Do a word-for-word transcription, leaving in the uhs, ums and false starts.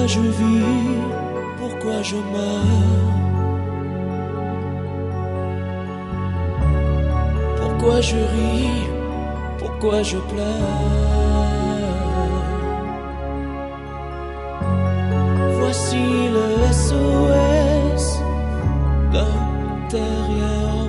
Pourquoi je vis, pourquoi je meurs, pourquoi je ris, pourquoi je pleure. Voici le S O S d'un terrien.